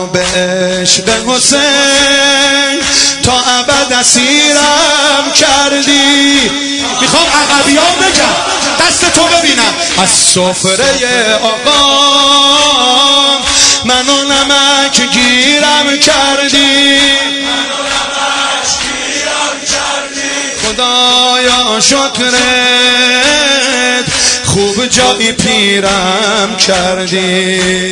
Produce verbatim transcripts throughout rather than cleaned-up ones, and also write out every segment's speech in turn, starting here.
به عشق حسین تا ابد اسیرم کردی. میخوام عقبیان بگم دست تو ببینم. از سفره آقا منو نمک گیرم کردی، خدایا شکرت خوب جایی پیرم کردی.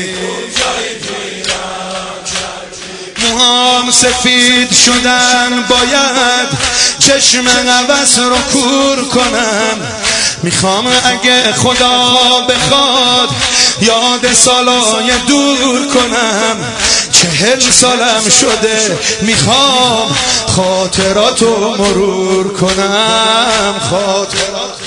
موهام سفید شدن باید چشم عوض رو کور کنم. میخوام اگه خدا بخواد یاد سالای دور کنم. چهل سالم شده میخوام خاطراتو مرور کنم. خاطراتو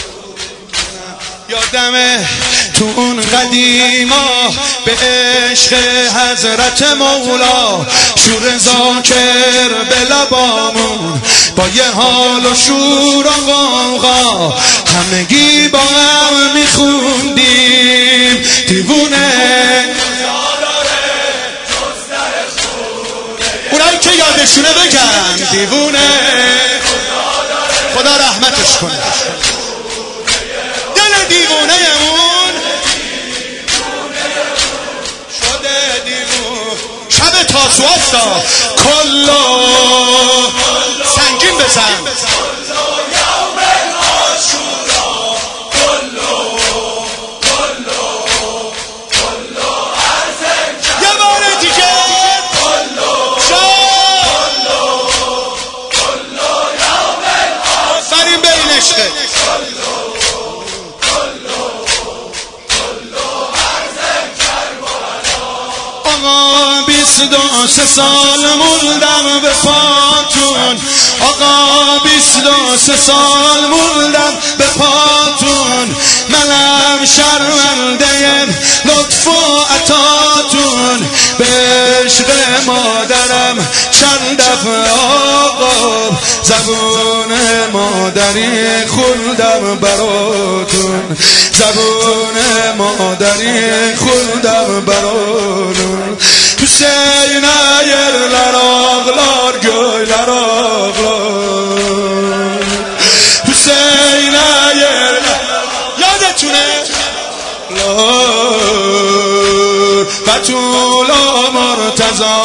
یادمه تو اون قدیما به عشق حضرت مولا شور ذاکر به لبامون با یه حال و شور و غوغا همگی با هم میخوندیم دیوونه. اونایی که یادشونه بگن دیوونه. خدا رحمتش کنه. دل دیوونه امون شده دیوونه. شب تاسوعاستا کلو سنگین بزن. آقا بیست و سه سال موندم به پاتون. آقا بیست و سه سال موندم به پاتون. منم شرمنده لطف و عطاتون. به عشق مادرم چند دفعه آقا زبون مادری خوندم براتون. زبون مادری خوندم براتون. Hüseyin yerler ağlar göyler ağlar. Hüseyin yerler yadetune lar Betul o Murtaza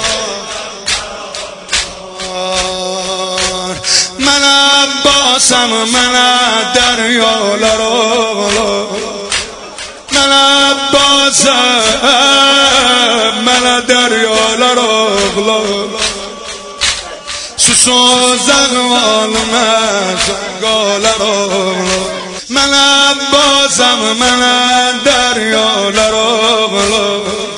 من عباسم من دریاlar ağlar. من عباسم من درyalar ağlar. Sus o zagvalme zangalar ağlar. من عباسم من درyalar ağlar.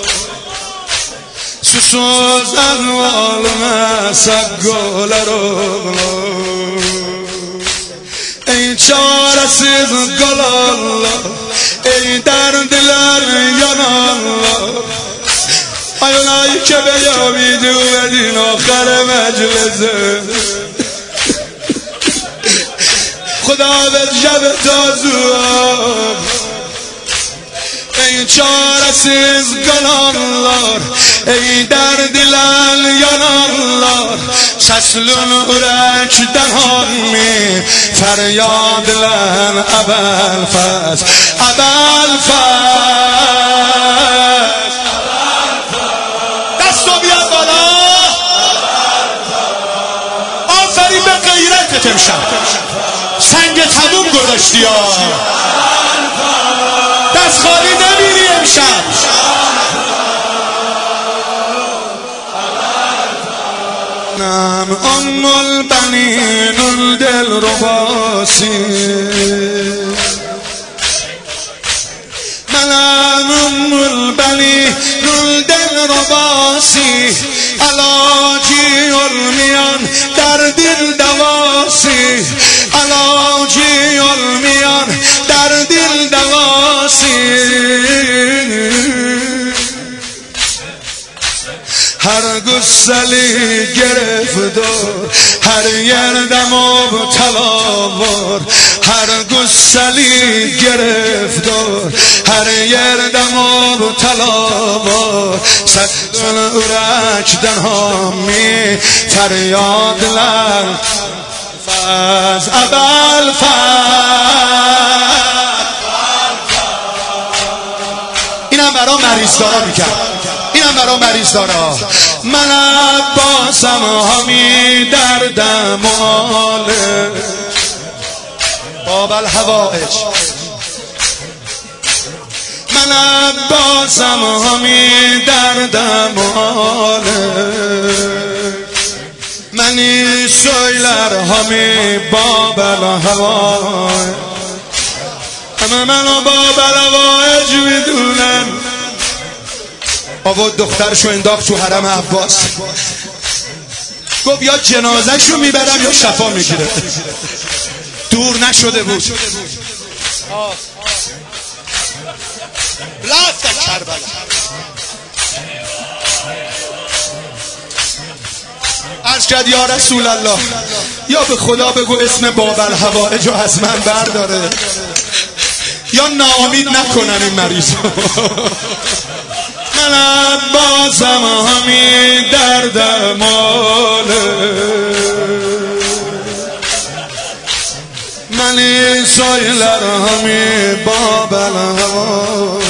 Sus o zagvalme zangalar ağlar. Ey çaresiz galallar, ey derdler yananlar. Ayolay که بیامید اومدین آخر مجلسه. خدا به شب تازوام ای çaresiz galanlar, ey derdler yananlar. Səslün ürəkdən hammi fəryadlən əbəl fəz əbəl fəz. دستو بیا بالا. آفرین به غیرتت امشب. سنگ تموم گذاشتی ها. دست خالی نمیری امشب. نم ام البنین الدل رباسی. منم ام البنین الدل رباسی. علاجی المیان در دل دواسی. علاجی المیان در دل دواسی. هر گسلی گرفتار هر یردم آب تلاور هر گسلی گرفتار هر یردم آب تلاور صد اورک دنها می فریاد لن فاز ابل اینم برا مریض دارا میکرد اینم برا مریض دارا من عباسم همی دردم ماله باب الحوائج من عباسم همی دردم ماله منی سویلر همی باب الحوائج همه منو باب الحوائج میدونن. بابا دخترشو انداخت تو حرم عباس گفت یا جنازهشو میبرم یا شفا میگیره. دور نشده بود رفت کربلا. عرض کرد یا رسول الله یا به خدا بگو اسم باب الحوائج از من برداره یا ناامید نکنن این مریض. من عباسم همی دردم ماله منی سایلر همی باب الحوائج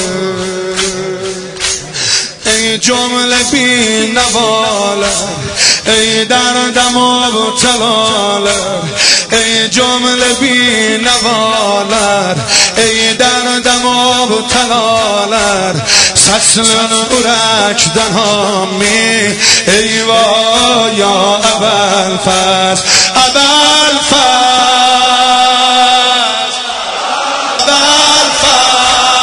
ای جمله بی نواله ای دردم آب تلاله ای جمله بی نوالر ای دردم آب تلالر سسلن اورک دنهامی ای وا یا ابل فز ابل فز ابل فز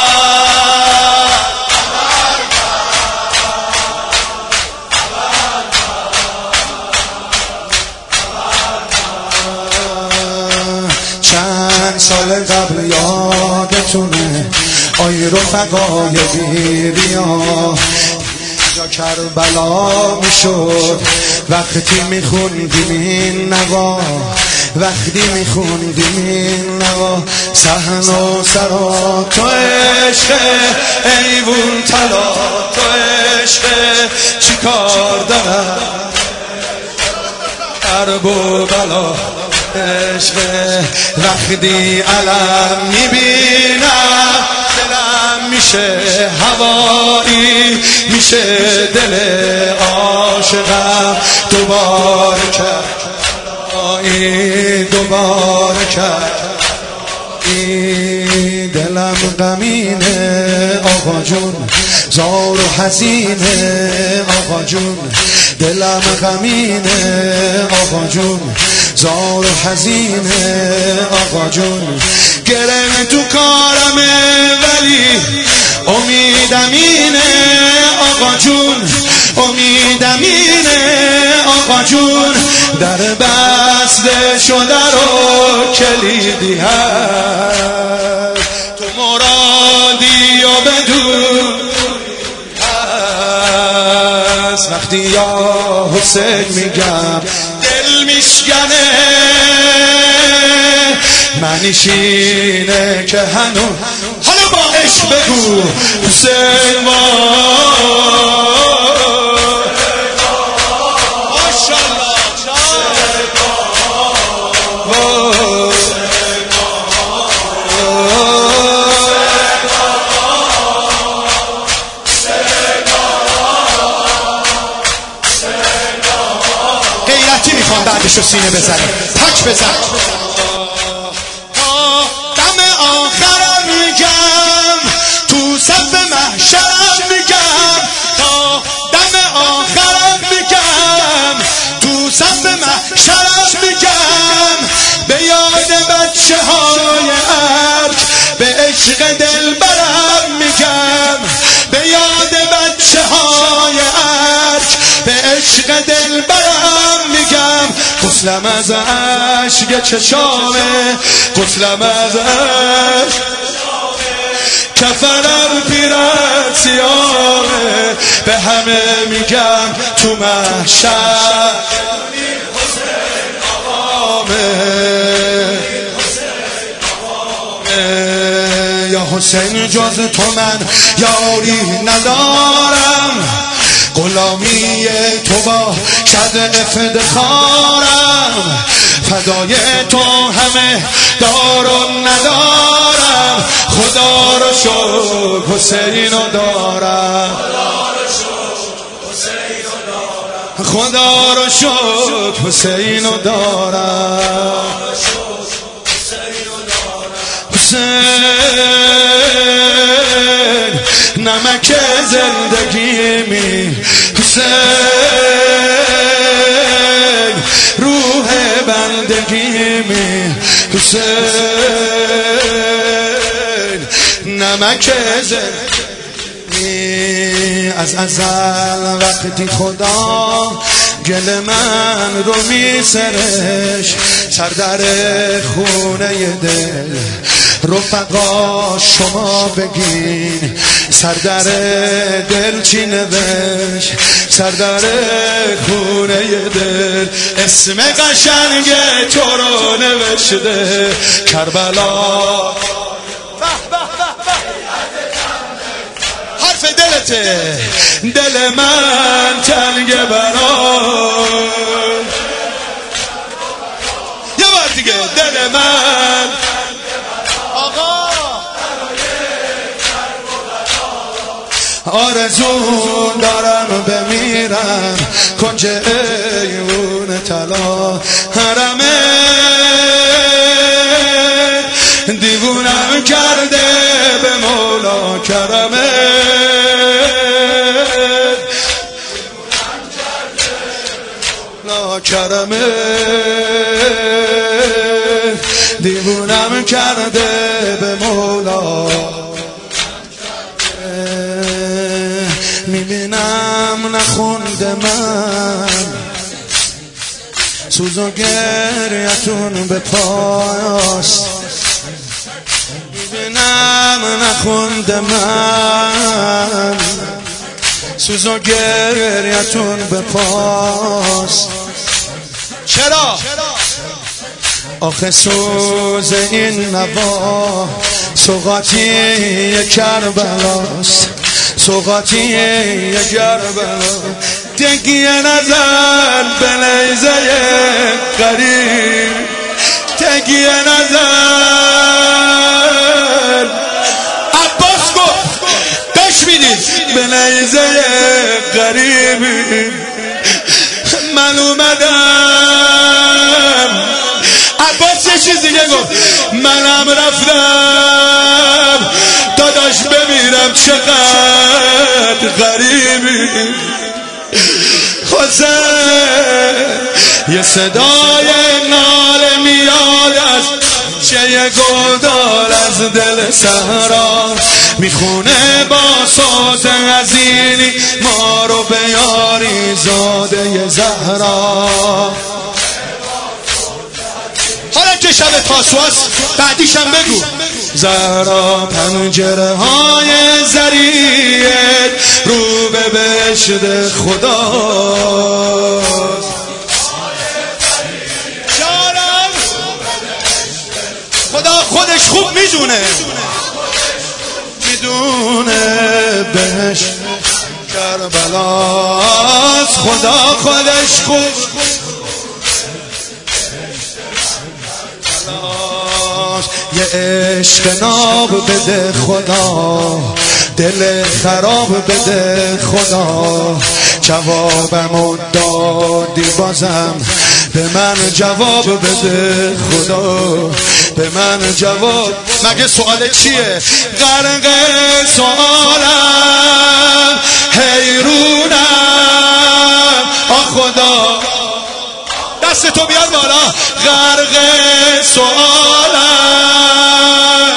چند سال قبل یادتونه آی رفقای بیریا جا کربلا میشد وقتی میخوندیم این نوا وقتی میخوندیم این نوا صحن و سرا تو عشق ایوون طلا تو عشق چی کار دارم درب و بلا عشق وقتی علم میبینم دلم میشه هوایی میشه دل عاشقم دوباره کرد دوباره کرد دلم غمینه آقا جون زار و حزینه آقا جون دلم غمینه آقا جون زار و حزینه آقا جون گره تو کارمه ولی امیدم اینه آقا جون امیدم اینه آقا جون در بسته شده رو کلیدی هست تو مرادی و بدون هست وقتی یا حسین میگم دل میشکنه منیشینه که هنو حالا با عشق بگو حسین غیرتی میخوام بعدشو سینه بزنه تک بزن دم آخرم میگم تو صف محشرم میگم تا دم آخرم میگم تو صف محشرم میگم به یاد بچه های ارک به عشق دل برم میگم به یاد بچه های ارک به عشق دل برم میگم غسلم از عشق چشامه غسلم از عشق که کفنم پیرت سیاهه، به همه میگم تو محشر یا حسین جز تو من یاری ندارم، غلامی تو با شد افتخارم، فدای تو همه دارم ندارم، خدا رو شکر حسین رو دارم، خدا رو شکر حسین رو دارم. حسین نمک زندگی می، حسین روح بندگی می، حسین نمک زندگی. از ازل وقتی خدا گل من رو می سرش، سر در خونه دل رفقا شما بگین، سر در دل چی نوشت، سر در خونه دل اسم قشنگ تو رو نوشته کربلا. حرف دلته، دل من تنگ برای یه بار دیگه، دل من آقا آرزو دارم بمیرم کنج ایوون طلا، حرمه دیوونم کرده به مولا کرمه، لا کرمه دیوونم کرده به مولا. میبینم نخونده من سوز و گریتون به پاست، میبینم نخونده من سوز و گریتون به پاست. چرا؟ آخه سوز این نوا سوغاتی کربلاست، سوغاتی کربلا. تکیه نزن به نیزه قریب، تکیه نزن عباس گفت بشمینید به نیزه قریبی. من اومدم عباس یه چیز دیگه گفت، منم رفتم داداش بمیرم چقدر غریبی. حسین یه صدای ناله میاد از چه گلدار از دل صحرا، میخونه با صوت حزینی ما رو به یاری زاده زهرا. حالا که شب تاسوعاست بعدیشم بگو. زهرا پنجره های زریت رو به بهشت خدا، خدا خودش خوب میدونه، میدونه بهشت کربلاست، خدا خودش خوب یه عشق ناب بده خدا، دل خراب بده خدا، جوابمو دادی بازم به من جواب بده خدا، به من جواب. مگه سوال چیه؟ غرق سوالم حیرونم آ خدا، دست تو بیار بالا. غرق سوالم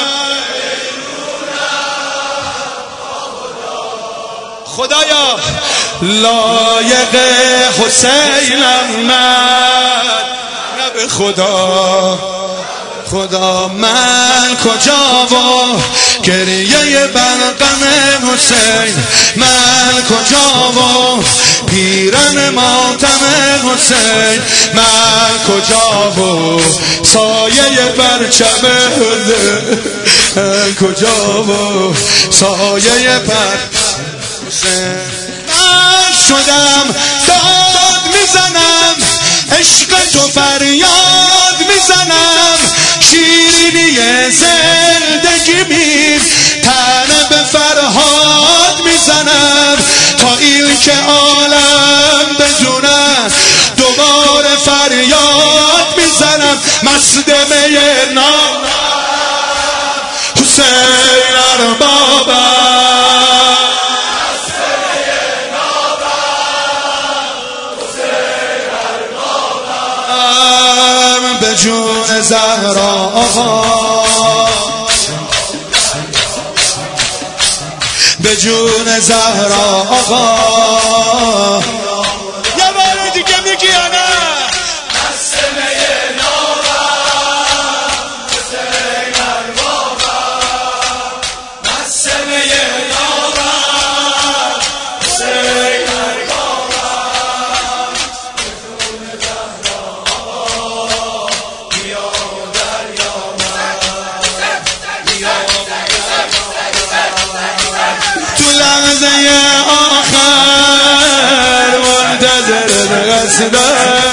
خدایا، لایق حسینم من نه به خدا، خدا من کجا و گریه بلغم حسین من کجا و پیرن ماتم حسین من کجا و سایه پرچم حسین من کجا و سایه پرچم حسین من شدم داد میزنم عشق تو فریاد میزنم شیرینی زندگی میم تنه به فرهاد میزنم تا این که عالم بدونه دوباره فریاد میزنم مصدمه نام حسین اربابم به جون زهرا آقا به جون زهرا آقا یه بار دیگه میگی یا نه لحظه آخر منتظر قصدم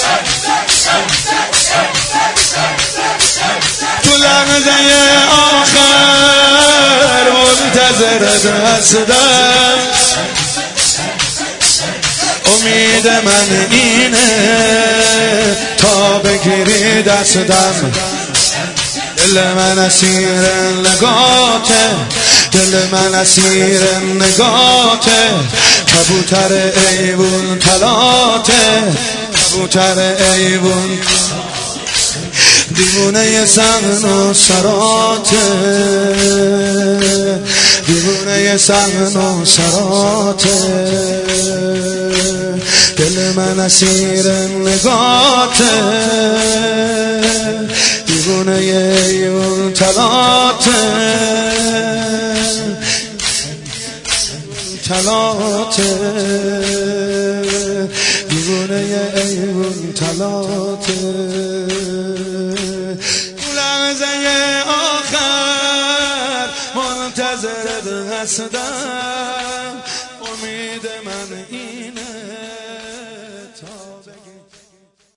تو لحظه آخر منتظر قصدم امید من اینه تا بگیری دستم دل من اسیر نگاته دل من اسیر نگاته کبوتر ایوون تلاته کبوتر ایوون دیوونه صحن و سراته دیوونه صحن و سراته دل من اسیر نگاته دیوونه ایوون تلاته تلاته دیوونه ایوون تلاته لحظه آخر منتظر هستم امید من این